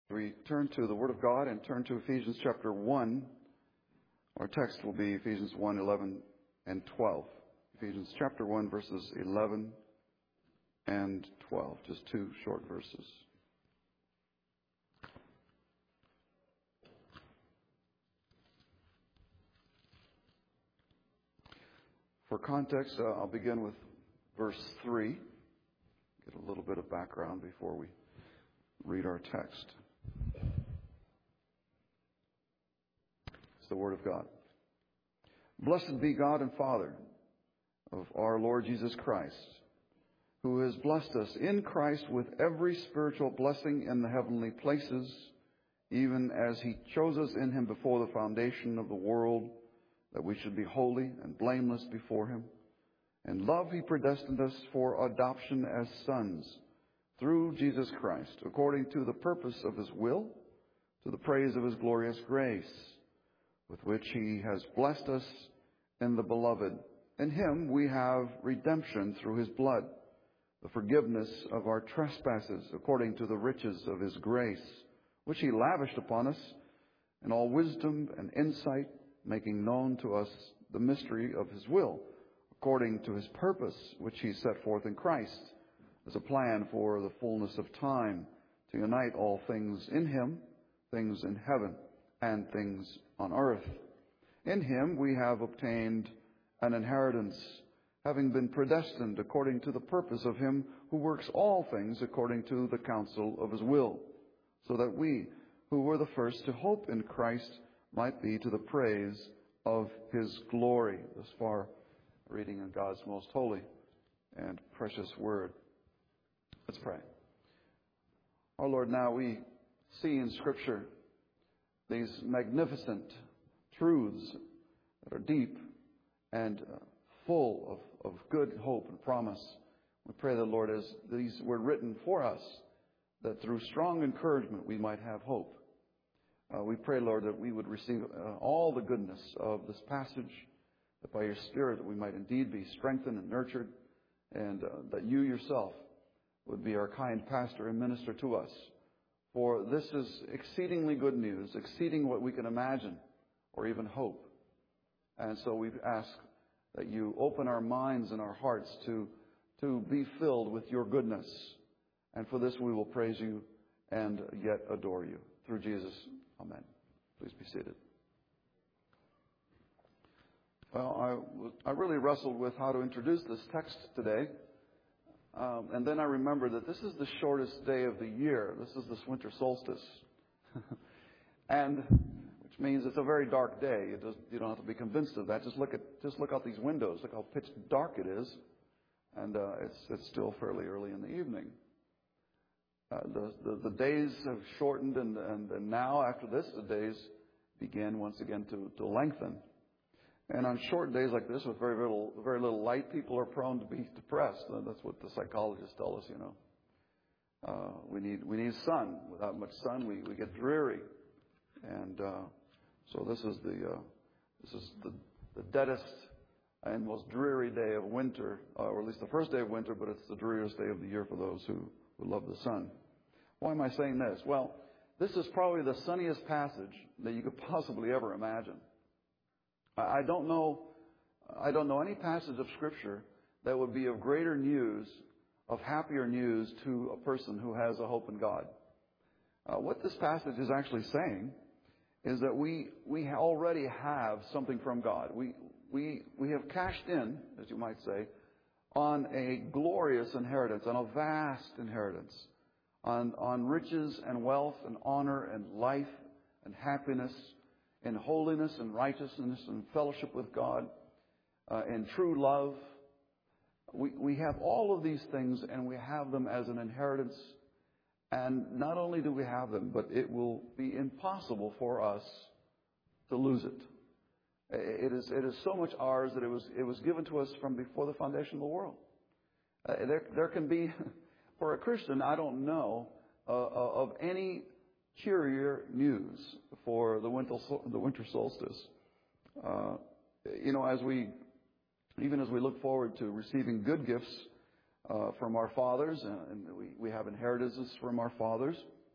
We turn to the Word of God and turn to Ephesians chapter 1. Our text will be Ephesians 1, 11 and 12. Ephesians chapter 1, verses 11 and 12. Just two short verses. For context, I'll begin with verse 3. Get a little bit of background before we read our text. It's the Word of God. Blessed be God and Father of our Lord Jesus Christ, who has blessed us in Christ with every spiritual blessing in the heavenly places, even as He chose us in Him before the foundation of the world, that we should be holy and blameless before Him. In love He predestined us for adoption as sons through Jesus Christ, according to the purpose of His will, to the praise of His glorious grace, with which He has blessed us in the Beloved. In Him we have redemption through His blood, the forgiveness of our trespasses, according to the riches of His grace, which He lavished upon us in all wisdom and insight, making known to us the mystery of His will, according to His purpose, which He set forth in Christ, as a plan for the fullness of time, to unite all things in Him, things in heaven and things on earth. In Him we have obtained an inheritance, having been predestined according to the purpose of Him who works all things according to the counsel of His will, so that we, who were the first to hope in Christ, might be to the praise of His glory. Thus far, reading in God's most holy and precious Word. Let's pray. Our Lord, now we see in Scripture these magnificent truths that are deep and full of good hope and promise. We pray that, Lord, as these were written for us, that through strong encouragement we might have hope. We pray, Lord, that we would receive all the goodness of this passage, that by Your Spirit we might indeed be strengthened and nurtured, and that You yourself would be our kind pastor and minister to us. For this is exceedingly good news, exceeding what we can imagine or even hope. And so we ask that You open our minds and our hearts to be filled with Your goodness. And for this we will praise You and yet adore You. Through Jesus, amen. Please be seated. Well, I really wrestled with how to introduce this text today. And then I remembered that this is the shortest day of the year. This is this winter solstice. And which means it's a very dark day. You don't have to be convinced of that. Just look out these windows. Look how pitch dark it is. And it's still fairly early in the evening. The days have shortened, and now after this, the days begin once again to lengthen. And on short days like this, with very little light, people are prone to be depressed. That's what the psychologists tell us. You know, we need sun. Without much sun, we get dreary. And so this is the deadest and most dreary day of winter, or at least the first day of winter. But it's the dreariest day of the year for those who love the sun. Why am I saying this? Well, this is probably the sunniest passage that you could possibly ever imagine. I don't know any passage of Scripture that would be of greater news, of happier news to a person who has a hope in God. What this passage is actually saying is that we already have something from God. We have cashed in, as you might say, on a glorious inheritance, on a vast inheritance, on riches and wealth and honor and life and happiness, in holiness and righteousness and fellowship with God, in true love. We have all of these things, and we have them as an inheritance. And not only do we have them, but it will be impossible for us to lose it. It is so much ours that it was given to us from before the foundation of the world. There can be, for a Christian, I don't know of any cheerier news for the winter solstice. You know, as we look forward to receiving good gifts from our fathers, and we have inheritances from our fathers,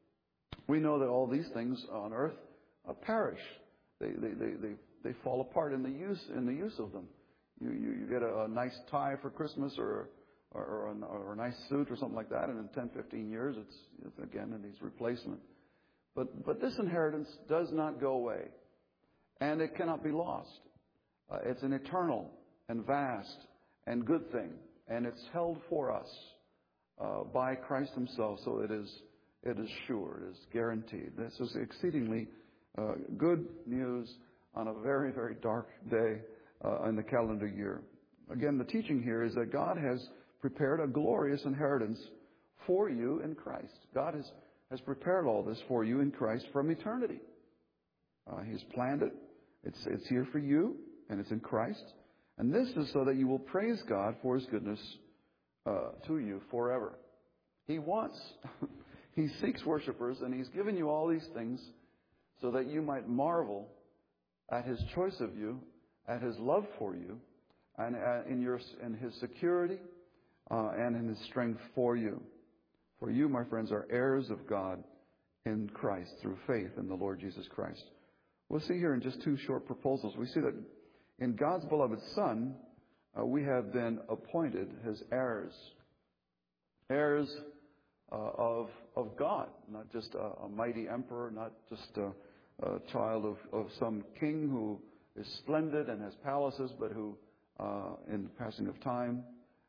We know that all these things on earth perish. They fall apart in the use of them. You get a nice tie for Christmas or a nice suit or something like that, and in 10, 15 years, it's again it needs replacement. But this inheritance does not go away, and it cannot be lost. It's an eternal and vast and good thing, and it's held for us by Christ Himself. So it is sure, it is guaranteed. This is exceedingly good news on a very, very dark day in the calendar year. Again, the teaching here is that God has prepared a glorious inheritance for you in Christ. God has prepared all this for you in Christ from eternity. He's planned it. It's here for you, and it's in Christ. And this is so that you will praise God for His goodness to you forever. He He seeks worshipers, and He's given you all these things so that you might marvel at His choice of you, at His love for you, and in His security and in His strength for you. For you, my friends, are heirs of God in Christ through faith in the Lord Jesus Christ. We'll see here in just two short proposals. We see that in God's beloved Son, we have been appointed His heirs. Heirs of God, not just a mighty emperor, not just a child of some king who is splendid and has palaces, but who, in the passing of time,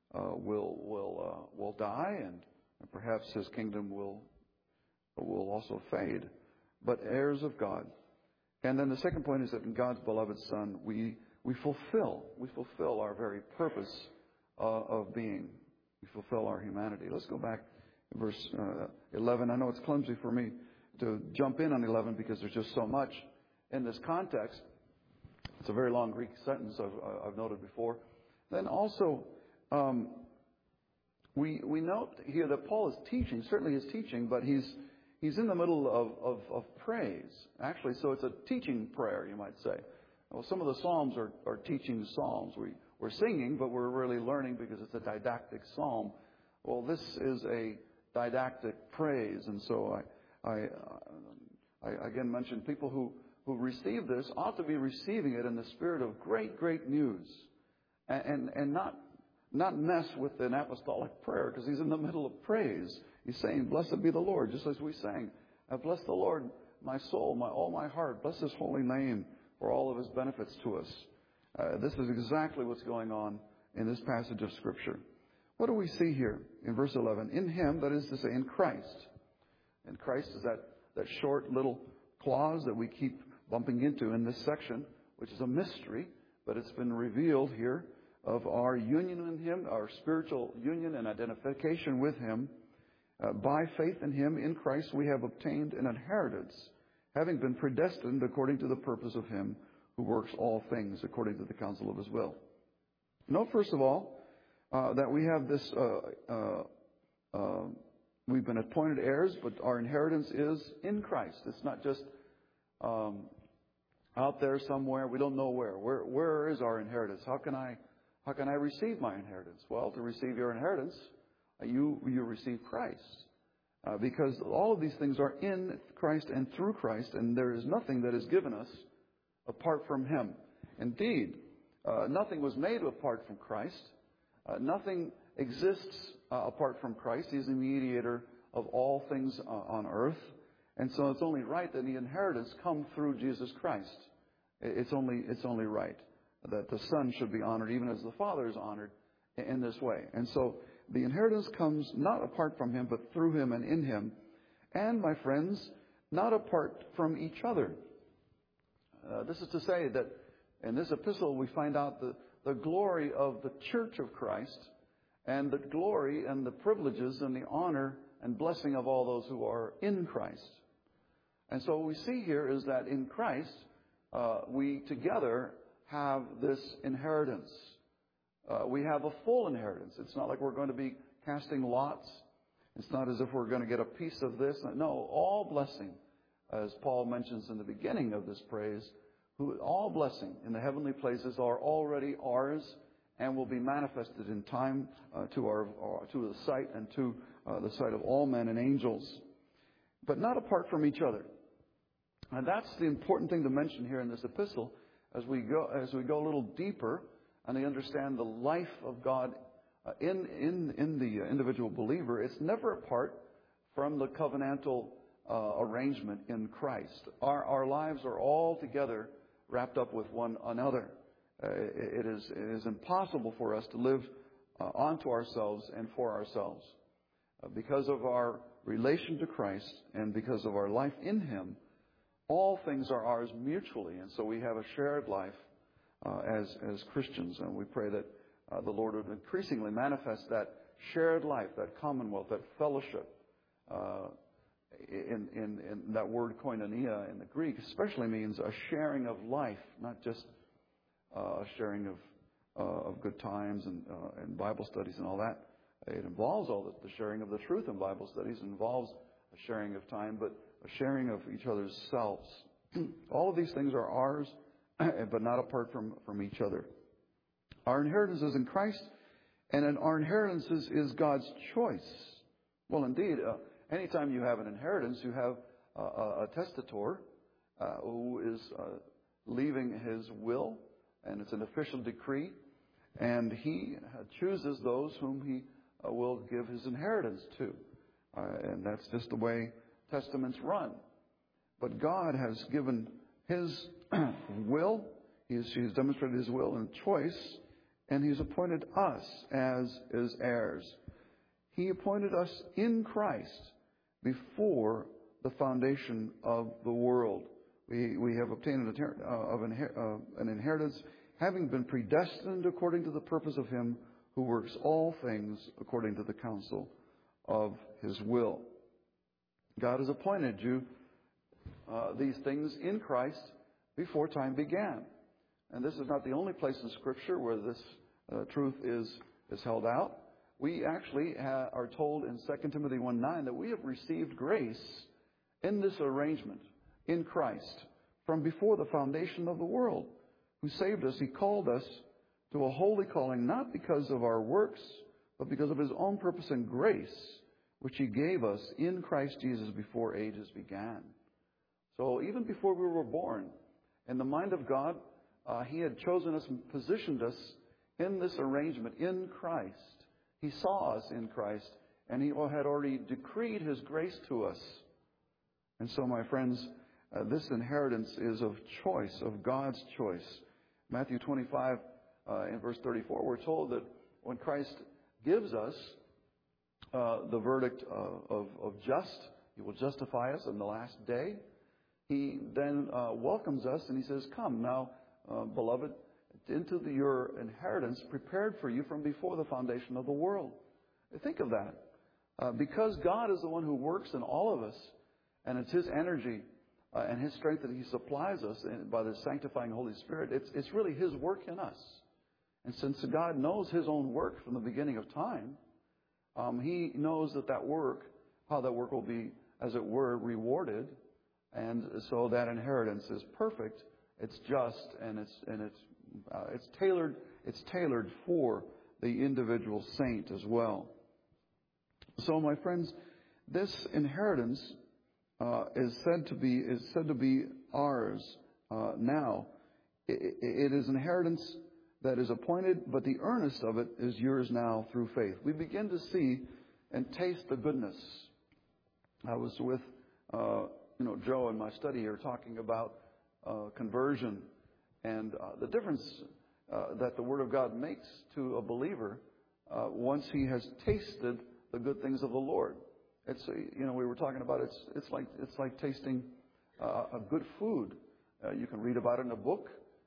will die, and perhaps his kingdom will also fade. But heirs of God. And then the second point is that in God's beloved Son, we fulfill our very purpose of being. We fulfill our humanity. Let's go back to verse 11. I know it's clumsy for me to jump in on 11 because there's just so much in this context. It's a very long Greek sentence I've noted before. Then also, we note here that Paul is teaching, certainly he's teaching, but he's in the middle of praise. Actually, so it's a teaching prayer, you might say. Well, some of the psalms are teaching psalms. We're singing, but we're really learning because it's a didactic psalm. Well, this is a didactic praise, and so I again mentioned people who receive this ought to be receiving it in the spirit of great, great news, and not mess with an apostolic prayer, because he's in the middle of praise. He's saying, "Blessed be the Lord," just as we sang. Bless the Lord, my soul, all my heart. Bless His holy name for all of His benefits to us. This is exactly what's going on in this passage of Scripture. What do we see here in verse 11? In Him, that is to say, in Christ. And Christ is that short little clause that we keep bumping into in this section, which is a mystery, but it's been revealed here of our union in Him, our spiritual union and identification with Him. By faith in Him, in Christ, we have obtained an inheritance, having been predestined according to the purpose of Him who works all things according to the counsel of His will. Note, first of all, that we have this, we've been appointed heirs, but our inheritance is in Christ. It's not just out there somewhere. We don't know where. Where is our inheritance? How can I receive my inheritance? Well, to receive your inheritance, you receive Christ. Because all of these things are in Christ and through Christ, and there is nothing that is given us apart from Him. Indeed, nothing was made apart from Christ. Nothing exists apart from Christ. He's the mediator of all things on earth. And so it's only right that the inheritance come through Jesus Christ. It's only right that the Son should be honored even as the Father is honored in this way. And so the inheritance comes not apart from Him, but through Him and in Him. And, my friends, not apart from each other. This is to say that in this epistle we find out the glory of the church of Christ, and the glory and the privileges and the honor and blessing of all those who are in Christ. And so what we see here is that in Christ, we together have this inheritance. We have a full inheritance. It's not like we're going to be casting lots. It's not as if we're going to get a piece of this. No, all blessing, as Paul mentions in the beginning of this praise, all blessing in the heavenly places are already ours and will be manifested in time to the sight and to the sight of all men and angels. but not apart from each other. And that's the important thing to mention here in this epistle as we go a little deeper and they understand the life of God in the individual believer. It's never apart from the covenantal arrangement in Christ. Our lives are all together wrapped up with one another. It is impossible for us to live onto ourselves and for ourselves. Because of our relation to Christ and because of our life in Him, all things are ours mutually. And so we have a shared life as Christians. And we pray that the Lord would increasingly manifest that shared life, that commonwealth, that fellowship. In that word koinonia in the Greek especially means a sharing of life, not just a sharing of good times and Bible studies and all that. It involves all the sharing of the truth in Bible studies. It involves a sharing of time, but a sharing of each other's selves. All of these things are ours, but not apart from each other. Our inheritance is in Christ, and our inheritance is God's choice. Well, indeed, anytime you have an inheritance, you have a testator who is leaving his will, and it's an official decree, and he chooses those whom he will give his inheritance to. And that's just the way testaments run. But God has given His will. He's demonstrated His will and choice, and He's appointed us as His heirs. He appointed us in Christ before the foundation of the world. We have obtained an inheritance, having been predestined according to the purpose of Him who works all things according to the counsel of His will. God has appointed you these things in Christ before time began. And this is not the only place in Scripture where this truth is held out. We actually are told in 2 Timothy 1:9 that we have received grace in this arrangement in Christ from before the foundation of the world, who saved us. He called us to a holy calling, not because of our works, but because of His own purpose and grace, which He gave us in Christ Jesus before ages began. So even before we were born, in the mind of God, He had chosen us and positioned us in this arrangement in Christ. He saw us in Christ, and He had already decreed His grace to us. And so, my friends, this inheritance is of choice, of God's choice. Matthew 25, in verse 34, we're told that when Christ gives us the verdict of just, He will justify us in the last day. He then welcomes us and He says, "Come now, beloved, into your inheritance prepared for you from before the foundation of the world." Think of that. Because God is the one who works in all of us, and it's His energy and His strength that He supplies us by the sanctifying Holy Spirit, it's really His work in us. And since God knows His own work from the beginning of time, He knows that work, how that work will be, as it were, rewarded. And so that inheritance is perfect, it's just, and it's tailored for the individual saint as well. So, my friends, this inheritance is said to be ours now. It is inheritance that is appointed, but the earnest of it is yours now through faith. We begin to see and taste the goodness. I was with Joe in my study here talking about conversion and the difference that the Word of God makes to a believer once he has tasted the good things of the Lord. It's we were talking about it's like tasting a good food. You can read about it in a book,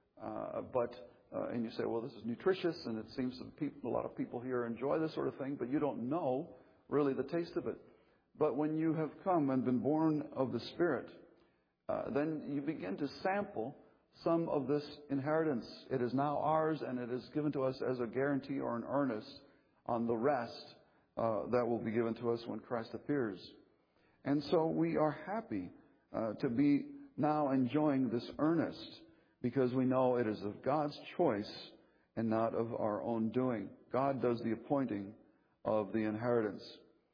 and you say, well, this is nutritious, and it seems that a lot of people here enjoy this sort of thing, but you don't know really the taste of it. But when you have come and been born of the Spirit, then you begin to sample some of this inheritance. It is now ours, and it is given to us as a guarantee or an earnest on the rest that will be given to us when Christ appears. And so we are happy to be now enjoying this earnest, because we know it is of God's choice and not of our own doing. God does the appointing of the inheritance.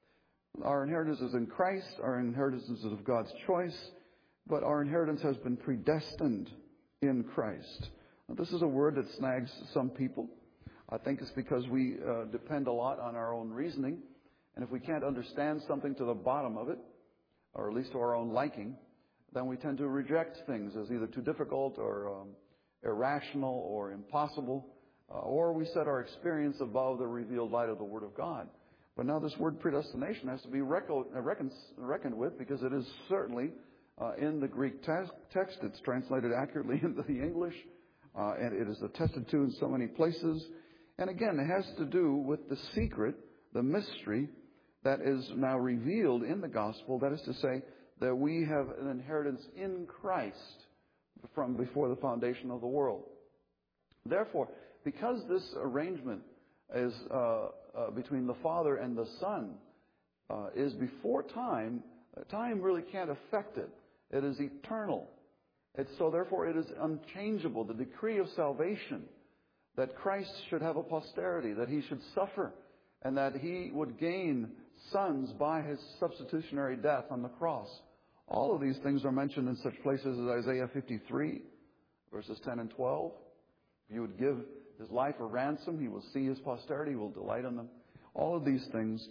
Our inheritance is in Christ. Our inheritance is of God's choice. But our inheritance has been predestined in Christ. Now, this is a word that snags some people. I think it's because we depend a lot on our own reasoning. And if we can't understand something to the bottom of it, or at least to our own liking, then we tend to reject things as either too difficult or irrational or impossible, or we set our experience above the revealed light of the Word of God. But now this word predestination has to be reckoned with, because it is certainly in the Greek text. It's translated accurately into the English, and it is attested to in so many places. And again, it has to do with the secret, the mystery that is now revealed in the gospel. That is to say, that we have an inheritance in Christ from before the foundation of the world. Therefore, because this arrangement is between the Father and the Son is before time, time really can't affect it. It is eternal. Therefore, it is unchangeable. The decree of salvation, that Christ should have a posterity, that he should suffer, and that he would gain sons by his substitutionary death on the cross. All of these things are mentioned in such places as Isaiah 53, verses 10 and 12. If you would give his life a ransom, he will see his posterity, he will delight in them. All of these things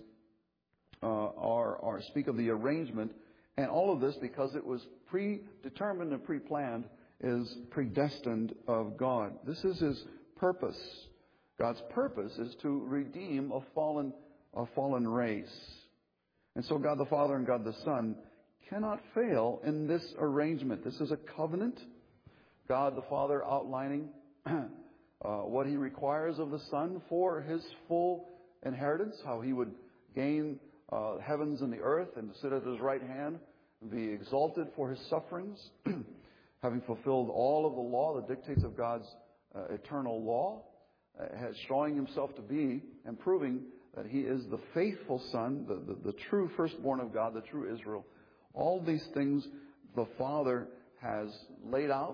speak of the arrangement, and all of this, because it was predetermined and pre-planned, is predestined of God. This is his purpose. God's purpose is to redeem a fallen race. And so God the Father and God the Son cannot fail in this arrangement. This is a covenant. God the Father outlining what he requires of the Son for his full inheritance, how he would gain heavens and the earth and sit at his right hand and be exalted for his sufferings, having fulfilled all of the law, the dictates of God's eternal law, showing himself to be and proving that he is the faithful Son, the true firstborn of God, the true Israel. All these things the Father has laid out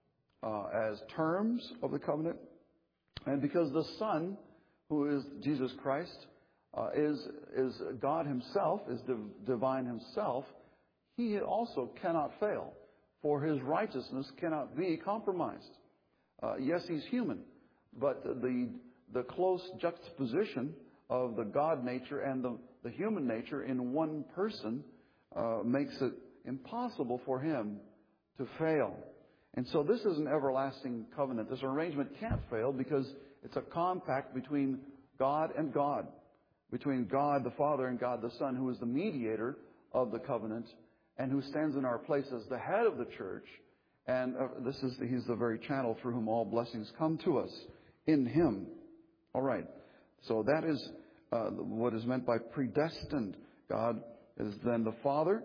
as terms of the covenant. And because the Son, who is Jesus Christ, is God himself, is divine himself, he also cannot fail, for his righteousness cannot be compromised. Yes, he's human, but the close juxtaposition of the God nature and the human nature in one person makes it impossible for him to fail. And so this is an everlasting covenant. This arrangement can't fail because it's a compact between God and God, between God the Father and God the Son, who is the mediator of the covenant and who stands in our place as the head of the church. And he's the very channel through whom all blessings come to us in him. All right. So that is what is meant by predestined. God is then the Father,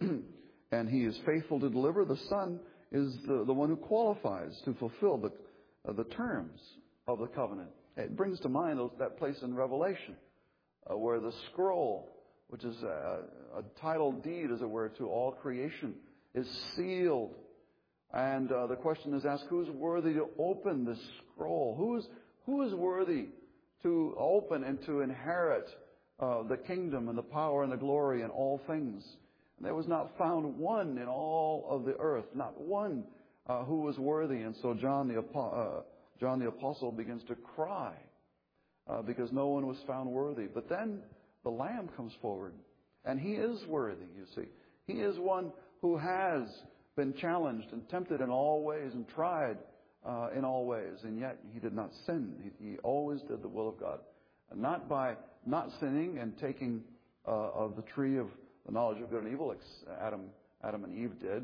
and he is faithful to deliver. The Son is the one who qualifies to fulfill the terms of the covenant. It brings to mind that place in Revelation where the scroll, which is a title deed, as it were, to all creation, is sealed. And the question is asked, who's worthy to open this scroll? Who is worthy to open and to inherit the kingdom and the power and the glory and all things? And there was not found one in all of the earth, not one who was worthy. And so John the Apostle begins to cry because no one was found worthy. But then the Lamb comes forward, and he is worthy, you see. He is one who has been challenged and tempted in all ways and tried in all ways, and yet he did not sin. He always did the will of God. And not by not sinning and taking of the tree of the knowledge of good and evil, like Adam and Eve did.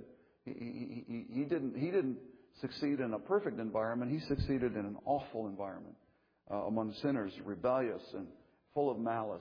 He didn't succeed in a perfect environment. He succeeded in an awful environment among sinners, rebellious and full of malice.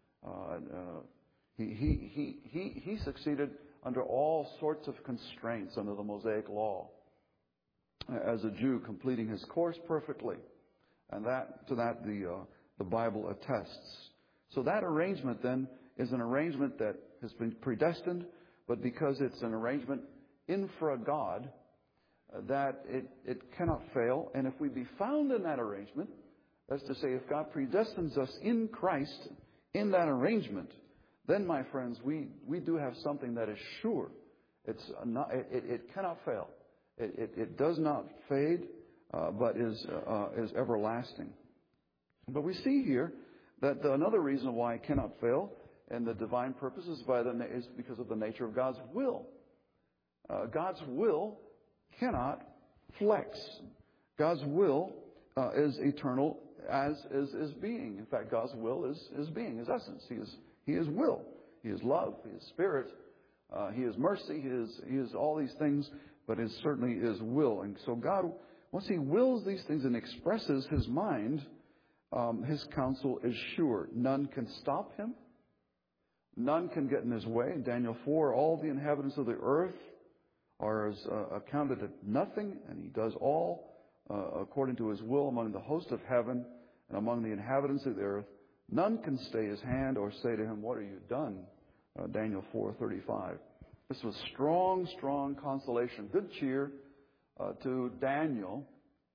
He succeeded under all sorts of constraints under the Mosaic law as a Jew, completing his course perfectly. And to that the Bible attests. So that arrangement then is an arrangement that has been predestined, but because it's an arrangement infra God, that it cannot fail. And if we be found in that arrangement, that's to say, if God predestines us in Christ in that arrangement, then, my friends, we do have something that is sure. It's not, it cannot fail. It does not fade, but is everlasting. But we see here that another reason why it cannot fail and the divine purpose is because of the nature of God's will. God's will cannot flex. God's will is eternal, as is being. In fact, God's will is being, is essence. He is will. He is love. He is spirit. He is mercy. He is all these things, but it certainly is will. And so God, once He wills these things and expresses His mind, His counsel is sure. None can stop Him. None can get in His way. In Daniel 4, all the inhabitants of the earth are accounted at nothing, and He does all according to His will among the host of heaven and among the inhabitants of the earth. None can stay His hand or say to Him, "What have you done?" Daniel 4:35. This was strong consolation, good cheer to Daniel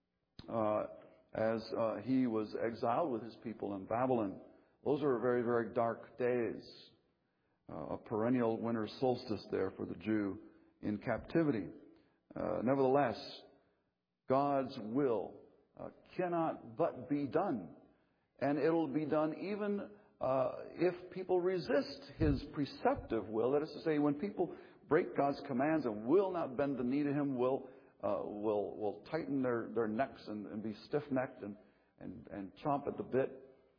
as he was exiled with his people in Babylon. Those are very, very dark days. A perennial winter solstice there for the Jew in captivity. Nevertheless, God's will cannot but be done. And it'll be done even if people resist His preceptive will. That is to say, when people break God's commands and will not bend the knee to Him, will tighten their necks and be stiff-necked and chomp at the bit,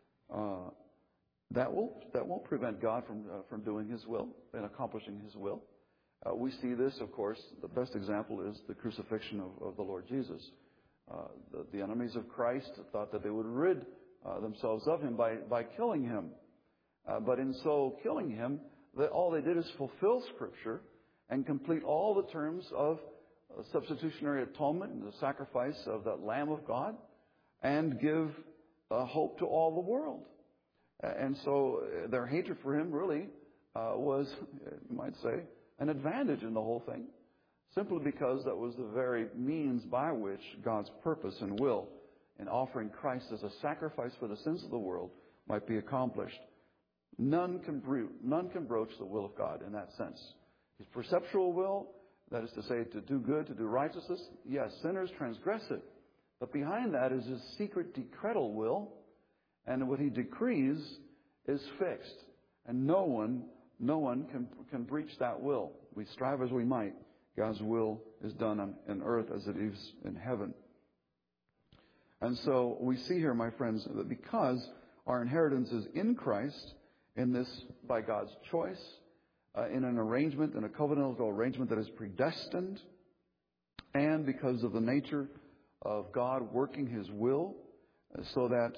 that won't prevent God from doing His will and accomplishing His will. We see this, of course, the best example is the crucifixion of the Lord Jesus. The enemies of Christ thought that they would rid themselves of Him by killing Him. But in so killing Him, all they did is fulfill Scripture and complete all the terms of substitutionary atonement and the sacrifice of that Lamb of God and give hope to all the world. And so their hatred for Him really was, you might say, an advantage in the whole thing, simply because that was the very means by which God's purpose and will in offering Christ as a sacrifice for the sins of the world might be accomplished. None can broach the will of God in that sense. His perceptual will, that is to say, to do good, to do righteousness, yes, sinners transgress it. But behind that is His secret decretal will, and what He decrees is fixed. And no one can breach that will. We strive as we might. God's will is done on earth as it is in heaven. And so we see here, my friends, that because our inheritance is in Christ, in this by God's choice, in an arrangement, in a covenantal arrangement that is predestined, and because of the nature of God working His will, so that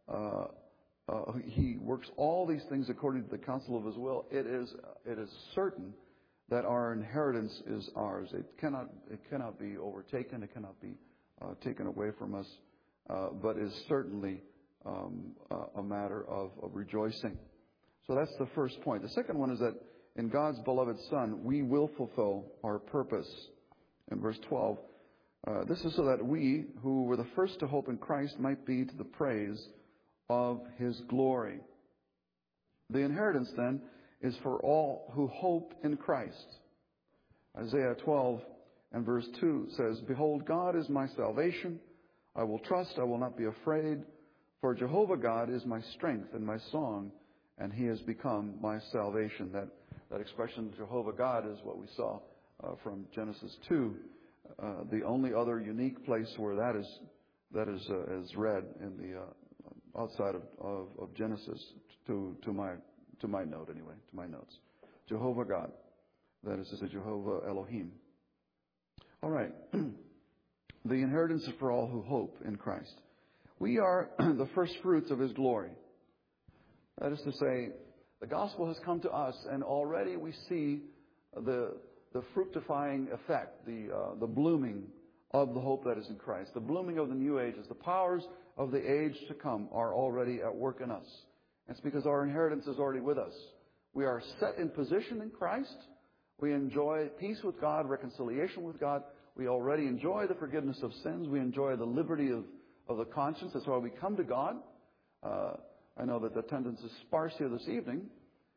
He works all these things according to the counsel of His will, it is certain that our inheritance is ours. It cannot be overtaken. It cannot be taken away from us, but is certainly a matter of rejoicing. So that's the first point. The second one is that in God's beloved Son, we will fulfill our purpose. In verse 12, this is so that we, who were the first to hope in Christ, might be to the praise of His glory. The inheritance, then, is for all who hope in Christ. Isaiah 12 and verse 2 says, "Behold, God is my salvation. I will trust, I will not be afraid. For Jehovah God is my strength and my song, and He has become my salvation." That expression, Jehovah God, is what we saw from Genesis 2. The only other unique place where that is read in the outside of Genesis to my note anyway, to my notes. Jehovah God. That is to say, Jehovah Elohim. All right. The inheritance is for all who hope in Christ. We are the first fruits of His glory. That is to say, the gospel has come to us, and already we see the fructifying effect, the blooming of the hope that is in Christ, the blooming of the new ages. The powers of the age to come are already at work in us. It's because our inheritance is already with us. We are set in position in Christ. We enjoy peace with God, reconciliation with God. We already enjoy the forgiveness of sins. We enjoy the liberty of the conscience. That's why we come to God. I know that the attendance is sparse here this evening,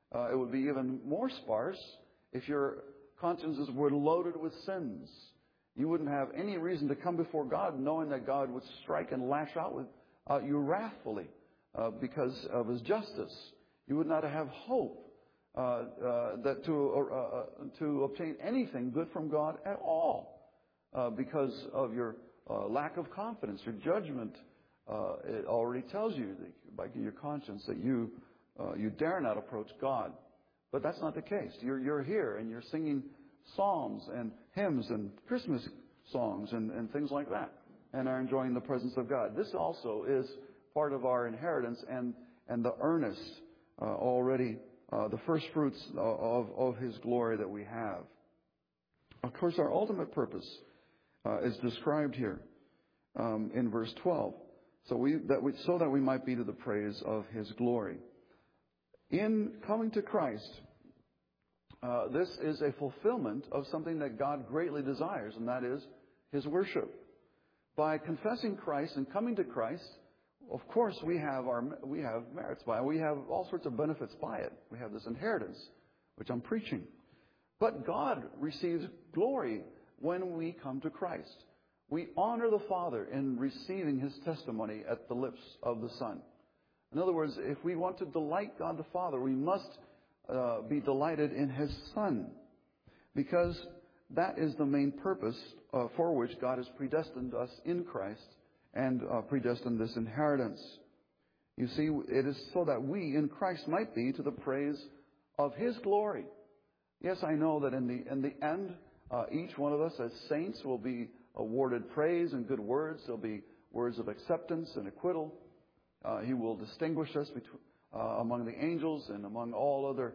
It would be even more sparse if your consciences were loaded with sins. You wouldn't have any reason to come before God knowing that God would strike and lash out with you wrathfully because of His justice. You would not have hope that to obtain anything good from God at all because of your lack of confidence. Your judgment, it already tells you by your conscience that you dare not approach God. But that's not the case. You're here and you're singing psalms and hymns and Christmas songs and things like that, and are enjoying the presence of God. This also is part of our inheritance and the earnest already, the first fruits of His glory that we have. Of course, our ultimate purpose is described here in verse 12. So that we might be to the praise of His glory. In coming to Christ, this is a fulfillment of something that God greatly desires, and that is His worship. By confessing Christ and coming to Christ, of course we have merits by it. We have all sorts of benefits by it. We have this inheritance, which I'm preaching. But God receives glory when we come to Christ. We honor the Father in receiving His testimony at the lips of the Son. In other words, if we want to delight God the Father, we must be delighted in His Son, because that is the main purpose for which God has predestined us in Christ and predestined this inheritance. You see, it is so that we in Christ might be to the praise of His glory. Yes, I know that in the end, each one of us as saints will be awarded praise and good words. There'll be words of acceptance and acquittal. He will distinguish us among the angels and among all other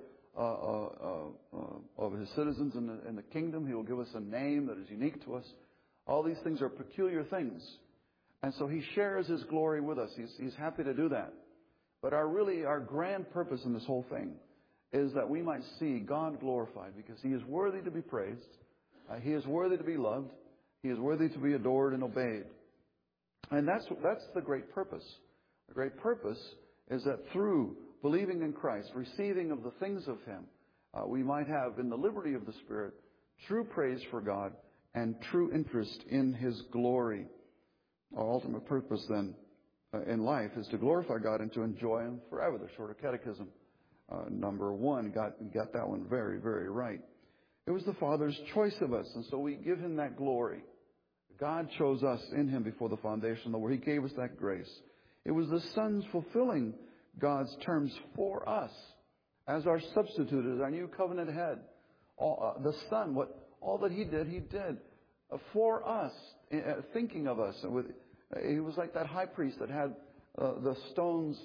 of His citizens in the kingdom. He will give us a name that is unique to us. All these things are peculiar things. And so He shares His glory with us. He's happy to do that. But our grand purpose in this whole thing is that we might see God glorified, because He is worthy to be praised. He is worthy to be loved. He is worthy to be adored and obeyed. And that's the great purpose. The great purpose is that through believing in Christ, receiving of the things of Him, we might have, in the liberty of the Spirit, true praise for God and true interest in His glory. Our ultimate purpose then in life is to glorify God and to enjoy Him forever. The Shorter Catechism, number 1, got that one very, very right. It was the Father's choice of us, and so we give Him that glory. God chose us in Him before the foundation of the world. He gave us that grace. It was the Son's fulfilling God's terms for us as our substitute, as our new covenant head. The Son, all that He did for us, thinking of us. He was like that high priest that had the stones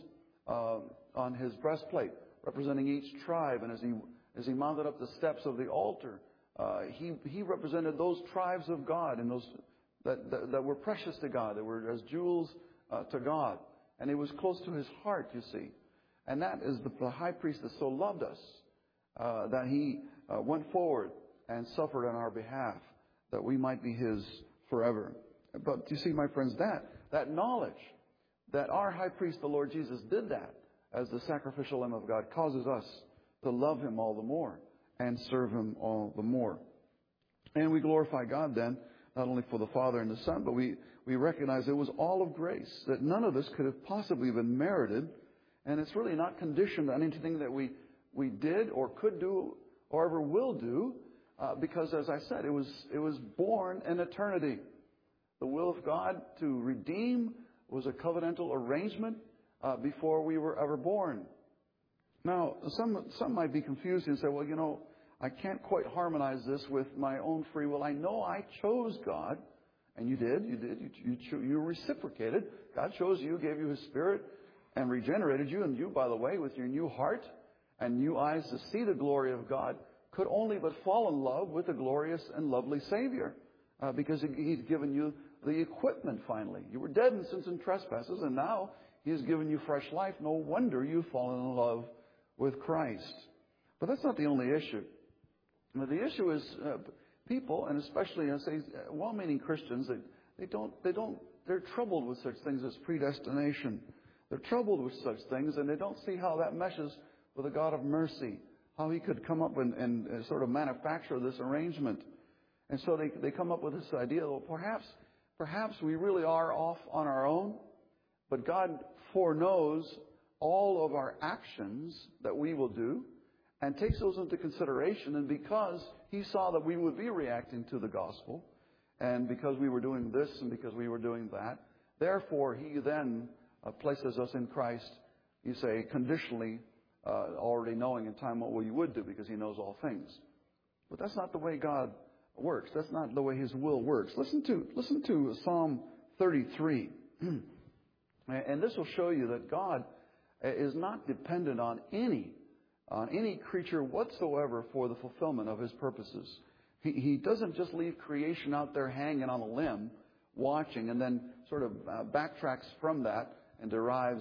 on his breastplate, representing each tribe. And as he mounted up the steps of the altar, he represented those tribes of God and those that were precious to God, that were as jewels to God. And it was close to His heart, you see. And that is the high priest that so loved us, that He went forward and suffered on our behalf, that we might be His forever. But you see, my friends, that knowledge that our high priest, the Lord Jesus, did that as the sacrificial Lamb of God, causes us to love Him all the more and serve Him all the more. And we glorify God then, not only for the Father and the Son, but we recognize it was all of grace, that none of this could have possibly been merited. And it's really not conditioned on anything that we did or could do or ever will do, because, as I said, it was born in eternity. The will of God to redeem was a covenantal arrangement before we were ever born. Now, some might be confused and say, well, I can't quite harmonize this with my own free will. I know I chose God, and you did. You reciprocated. God chose you, gave you His Spirit, and regenerated you. And you, by the way, with your new heart and new eyes to see the glory of God, could only but fall in love with a glorious and lovely Savior, because He's given you the equipment finally. You were dead in sins and trespasses, and now He has given you fresh life. No wonder you've fallen in love with Christ. But that's not the only issue. The issue is people, and especially, I say, well-meaning Christians, they're troubled with such things as predestination. They're troubled with such things, and they don't see how that meshes with a God of mercy, how He could come up and sort of manufacture this arrangement. And so they come up with this idea, well, perhaps we really are off on our own, but God foreknows all of our actions that we will do and takes those into consideration. And because He saw that we would be reacting to the gospel, and because we were doing this and because we were doing that, therefore He then places us in Christ, you say, conditionally, already knowing in time what we would do because He knows all things. But that's not the way God works. That's not the way His will works. Listen to Psalm 33. And this will show you that God is not dependent on any creature whatsoever for the fulfillment of His purposes. He doesn't just leave creation out there hanging on a limb, watching, and then sort of backtracks from that and derives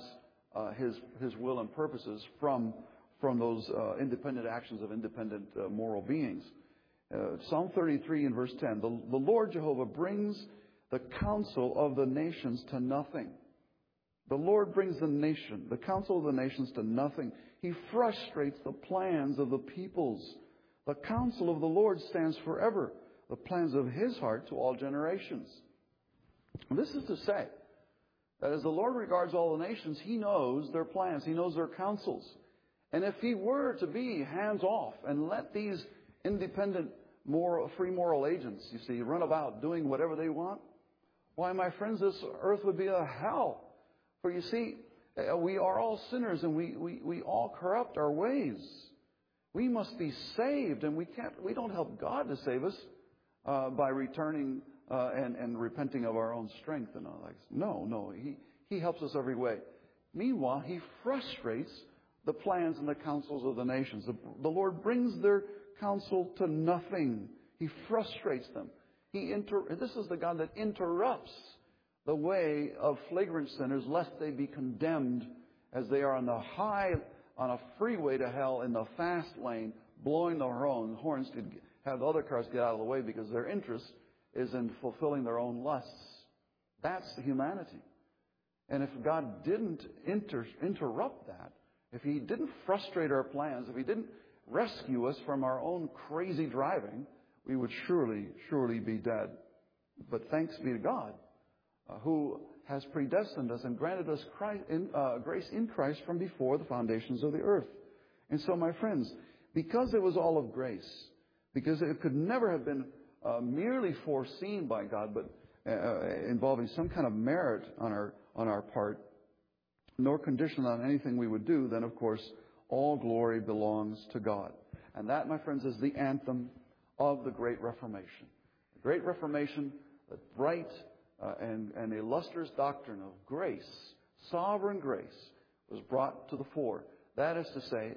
His will and purposes from those independent actions of independent moral beings. Psalm 33 in verse 10, the Lord Jehovah brings the counsel of the nations to nothing. The Lord brings the counsel of the nations to nothing. He frustrates the plans of the peoples. The counsel of the Lord stands forever, the plans of His heart to all generations. And this is to say that as the Lord regards all the nations, He knows their plans. He knows their counsels. And if He were to be hands-off and let these independent, free moral agents, you see, run about doing whatever they want, why, my friends, this earth would be a hell. For you see, we are all sinners and we all corrupt our ways. We must be saved, and we don't help God to save us by returning and repenting of our own strength and all that. No, He helps us every way. Meanwhile, He frustrates the plans and the counsels of the nations. The Lord brings their counsel to nothing. He frustrates them. This is the God that interrupts the way of flagrant sinners, lest they be condemned as they are on a freeway to hell in the fast lane, blowing their own horns to have the other cars get out of the way because their interest is in fulfilling their own lusts. That's humanity. And if God didn't interrupt that, if He didn't frustrate our plans, if He didn't rescue us from our own crazy driving, we would surely be dead. But thanks be to God, who has predestined us and granted us grace in Christ from before the foundations of the earth. And so, my friends, because it was all of grace, because it could never have been merely foreseen by God, but involving some kind of merit on our part, nor conditioned on anything we would do, then, of course, all glory belongs to God. And that, my friends, is the anthem of the Great Reformation. The Great Reformation, the bright and illustrious doctrine of grace, sovereign grace, was brought to the fore. That is to say,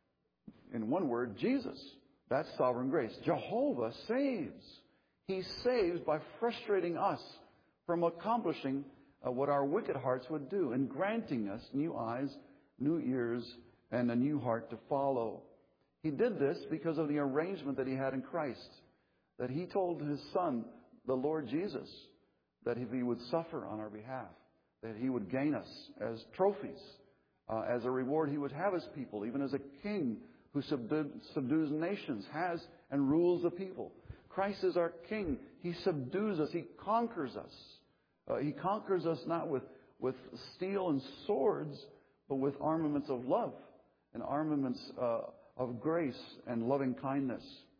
in one word, Jesus. That's sovereign grace. Jehovah saves. He saves by frustrating us from accomplishing what our wicked hearts would do and granting us new eyes, new ears, and a new heart to follow. He did this because of the arrangement that He had in Christ, that He told His Son, the Lord Jesus, that if He would suffer on our behalf, that He would gain us as trophies. As a reward, He would have His people, even as a king who subdues nations, has and rules the people. Christ is our King. He subdues us. He conquers us. He conquers us not with steel and swords, but with armaments of love and armaments of grace and loving kindness.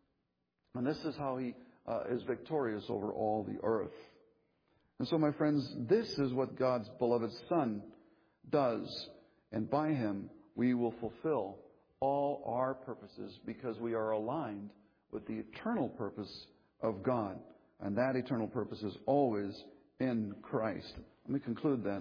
And this is how He is victorious over all the earth. And so, my friends, this is what God's beloved Son does. And by Him, we will fulfill all our purposes because we are aligned with the eternal purpose of God. And that eternal purpose is always in Christ. Let me conclude then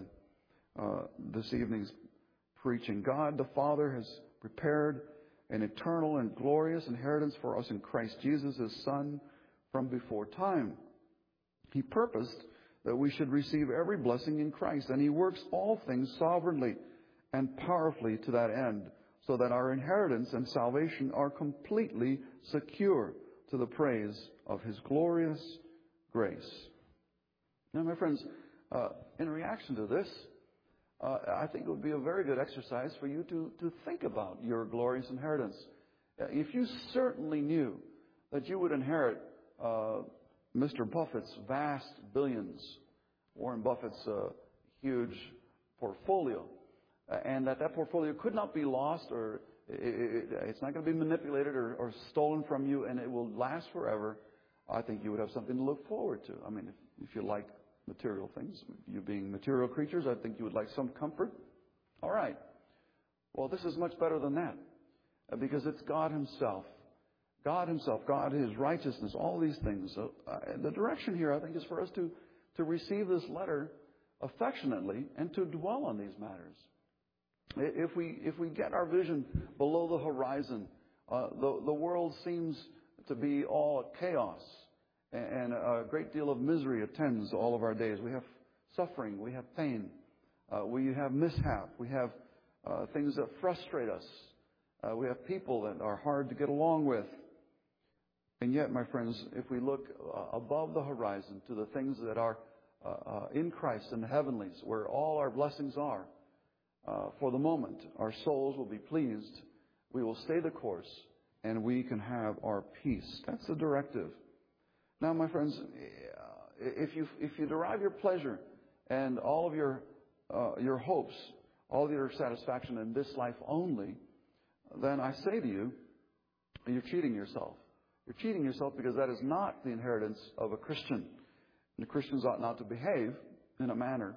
this evening's preaching. God the Father has prepared an eternal and glorious inheritance for us in Christ Jesus, His Son, from before time. He purposed that we should receive every blessing in Christ, and He works all things sovereignly and powerfully to that end, so that our inheritance and salvation are completely secure to the praise of His glorious grace. Now, my friends, in reaction to this, I think it would be a very good exercise for you to think about your glorious inheritance. If you certainly knew that you would inherit Mr. Buffett's vast billions, Warren Buffett's huge portfolio, and that portfolio could not be lost, or it's not going to be manipulated or stolen from you, and it will last forever, I think you would have something to look forward to. I mean, if you like material things, you being material creatures, I think you would like some comfort. All right. Well, this is much better than that, because it's God Himself. God Himself, God, His righteousness, all these things. The direction here, I think, is for us to receive this letter affectionately and to dwell on these matters. If we get our vision below the horizon, the world seems to be all chaos, and a great deal of misery attends all of our days. We have suffering, we have pain, we have mishap, we have things that frustrate us, we have people that are hard to get along with. And yet, my friends, if we look above the horizon to the things that are in Christ in the heavenlies, where all our blessings are, for the moment, our souls will be pleased. We will stay the course, and we can have our peace. That's the directive. Now, my friends, if you derive your pleasure and all of your hopes, all of your satisfaction in this life only, then I say to you, you're cheating yourself. You're cheating yourself, because that is not the inheritance of a Christian. And Christians ought not to behave in a manner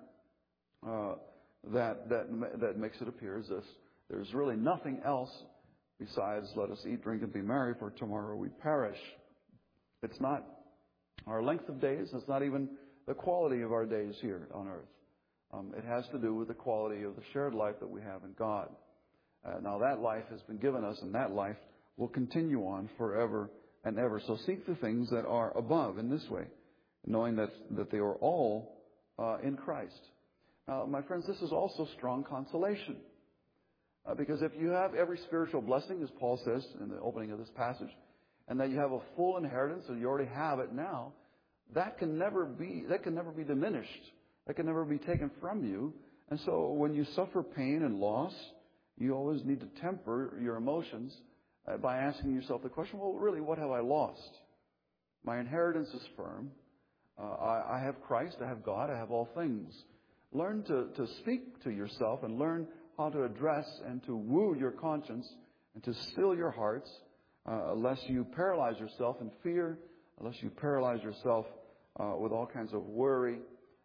that makes it appear as if there's really nothing else besides let us eat, drink, and be merry, for tomorrow we perish. It's not our length of days. It's not even the quality of our days here on earth. It has to do with the quality of the shared life that we have in God. Now that life has been given us, and that life will continue on forever and ever. So seek the things that are above in this way, knowing that they are all in Christ. Now, my friends, this is also strong consolation. Because if you have every spiritual blessing, as Paul says in the opening of this passage, and that you have a full inheritance, and you already have it now, that can never be diminished. That can never be taken from you. And so when you suffer pain and loss, you always need to temper your emotions by asking yourself the question, well, really, what have I lost? My inheritance is firm. I have Christ, I have God, I have all things. Learn to speak to yourself and learn how to address and to woo your conscience and to still your hearts, lest you paralyze yourself in fear, lest you paralyze yourself with all kinds of worry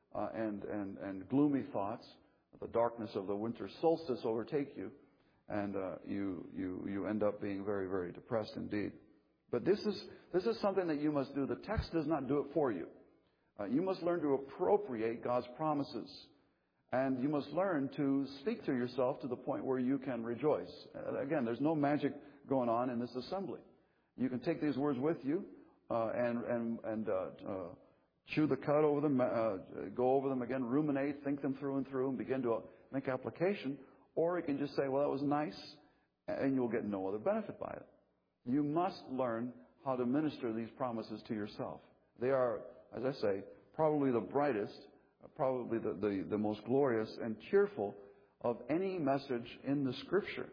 and gloomy thoughts. The darkness of the winter solstice overtake you, and you end up being very, very depressed indeed. But this is something that you must do. The text does not do it for you. You must learn to appropriate God's promises. And you must learn to speak to yourself to the point where you can rejoice. Again, there's no magic going on in this assembly. You can take these words with you and chew the cud over them, go over them again, ruminate, think them through and through, and begin to make application. Or you can just say, well, that was nice, and you'll get no other benefit by it. You must learn how to minister these promises to yourself. They are, as I say, probably the brightest, probably the most glorious and cheerful of any message in the Scripture.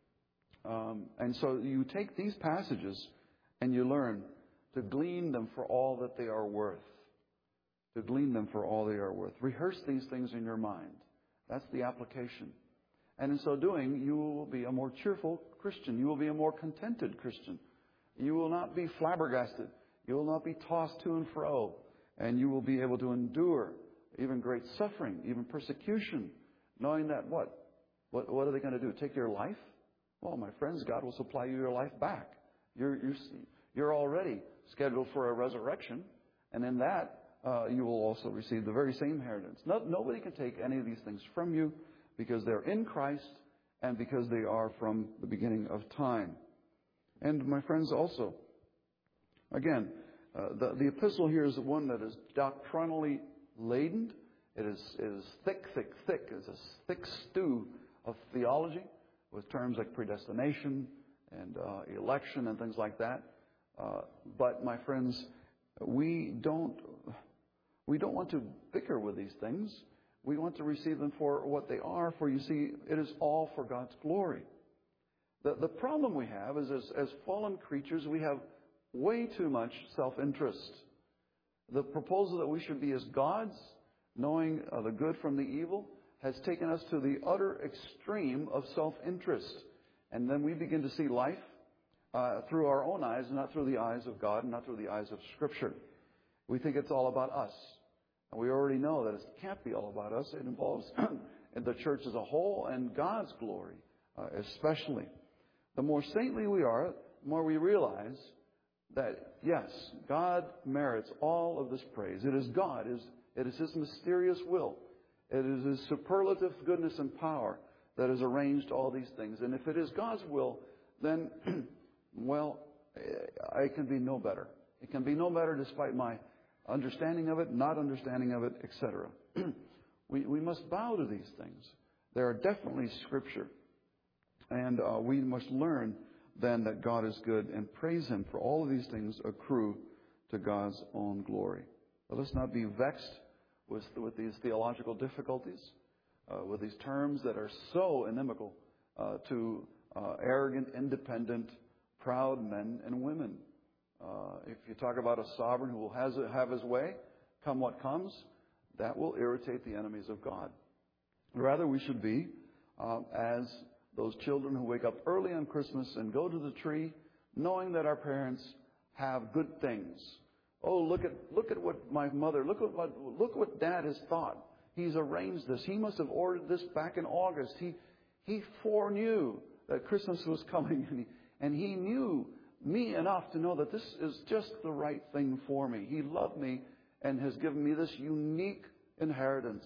And so you take these passages and you learn to glean them for all that they are worth. To glean them for all they are worth. Rehearse these things in your mind. That's the application. And in so doing, you will be a more cheerful Christian. You will be a more contented Christian. You will not be flabbergasted. You will not be tossed to and fro. And you will be able to endure even great suffering, even persecution, knowing that what are they going to do? Take your life? Well, my friends, God will supply you your life back. You're already scheduled for a resurrection, and in that you will also receive the very same inheritance. Nobody can take any of these things from you because they're in Christ and because they are from the beginning of time. And my friends, also, again, the epistle here is one that is doctrinally laden. It is thick. It's a thick stew of theology with terms like predestination and election and things like that. But my friends, we don't want to bicker with these things. We want to receive them for what they are, for you see, it is all for God's glory. The problem we have is as fallen creatures, we have way too much self-interest. The proposal that we should be as gods, knowing the good from the evil, has taken us to the utter extreme of self-interest. And then we begin to see life through our own eyes, not through the eyes of God, and not through the eyes of Scripture. We think it's all about us. And we already know that it can't be all about us. It involves the church as a whole and God's glory especially. The more saintly we are, the more we realize that, yes, God merits all of this praise. It is God. It is His mysterious will. It is His superlative goodness and power that has arranged all these things. And if it is God's will, then, well, it can be no better. It can be no better despite my understanding of it, not understanding of it, etc. We must bow to these things. They are definitely Scripture. And we must learn then that God is good and praise Him, for all of these things accrue to God's own glory. But let's not be vexed with these theological difficulties, with these terms that are so inimical to arrogant, independent, proud men and women. If you talk about a sovereign who will have his way, come what comes, that will irritate the enemies of God. Rather, we should be as those children who wake up early on Christmas and go to the tree, knowing that our parents have good things. Oh, look at what my mother, look what Dad has thought. He's arranged this. He must have ordered this back in August. He foreknew that Christmas was coming, and he knew me enough to know that this is just the right thing for me. He loved me and has given me this unique inheritance.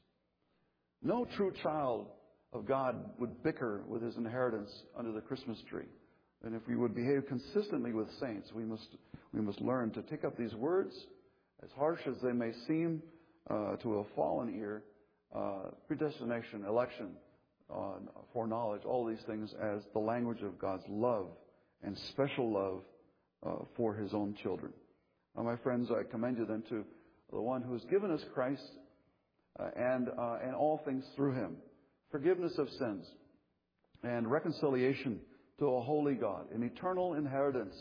No true child of God would bicker with his inheritance under the Christmas tree. And if we would behave consistently with saints, we must learn to take up these words, as harsh as they may seem to a fallen ear, predestination, election, foreknowledge, all these things as the language of God's love and special love for His own children. Now, my friends, I commend you then to the one who has given us Christ and all things through Him. Forgiveness of sins and reconciliation to a holy God, an eternal inheritance,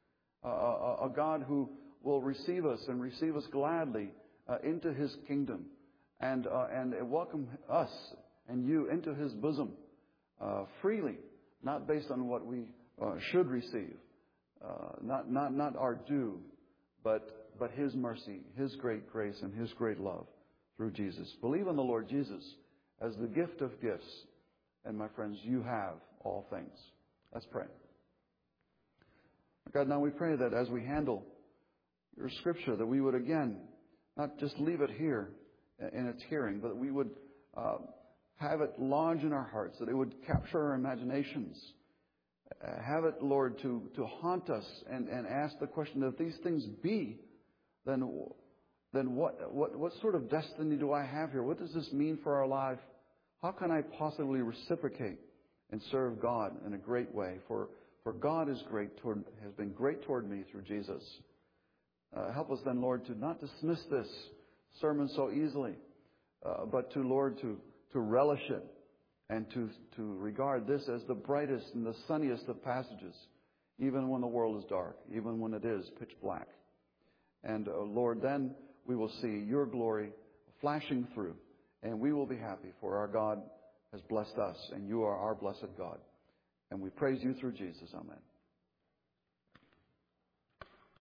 a God who will receive us and receive us gladly into His kingdom and welcome us and you into His bosom freely, not based on what we should receive, not our due, but His mercy, His great grace, and His great love through Jesus. Believe in the Lord Jesus as the gift of gifts. And my friends, you have all things. Let's pray. God, now we pray that as we handle your Scripture, that we would again not just leave it here in its hearing, but that we would have it lodge in our hearts, that it would capture our imaginations. Have it, Lord, to haunt us and ask the question, if these things be, then what sort of destiny do I have here? What does this mean for our life? How can I possibly reciprocate and serve God in a great way? For God is has been great toward me through Jesus. Help us then, Lord, to not dismiss this sermon so easily, but to relish it and to regard this as the brightest and the sunniest of passages, even when the world is dark, even when it is pitch black. And Lord, then we will see your glory flashing through, and we will be happy, for our God has blessed us, and you are our blessed God. And we praise you through Jesus. Amen.